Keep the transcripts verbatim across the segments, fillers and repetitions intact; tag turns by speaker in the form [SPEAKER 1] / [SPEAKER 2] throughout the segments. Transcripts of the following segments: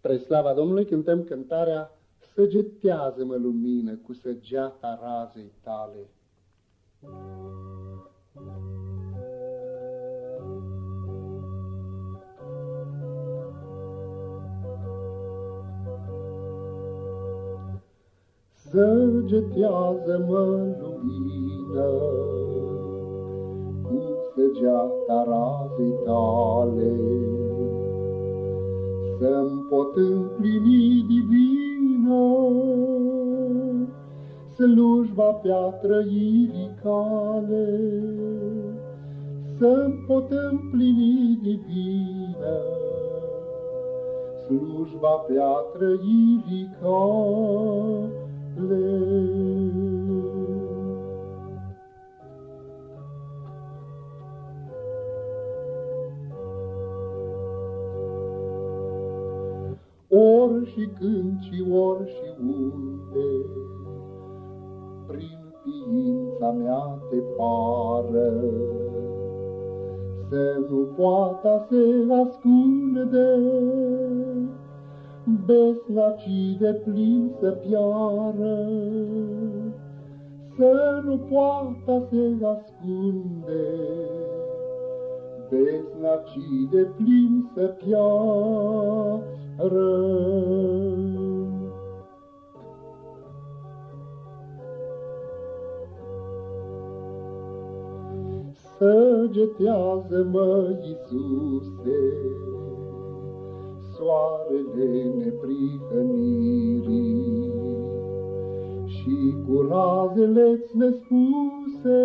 [SPEAKER 1] Spre slava Domnului cântăm cântarea Săgetează-mă lumină cu săgeata razei tale. Săgetează-mă lumină cu săgeata razei tale, să-mi pot împlini divină slujba pe-a trăirii cale, să-mi pot împlini divină slujba pe-a trăirii cale. Ori și când și ori și unde, prin ființa mea te pară, să nu poată se ascunde, besnacii de plin să piară, să nu poată se ascunde, besnacii de plin să piară. Săgetează-mă, Iisuse, soarele neprihănirii, și cu razele-ți nespuse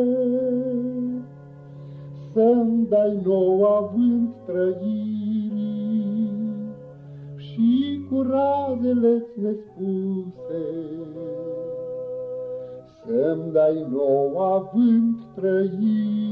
[SPEAKER 1] să-mi dai nou avânt trăirii, și cu razele-ți nespuse să-mi dai nou avânt trăirii.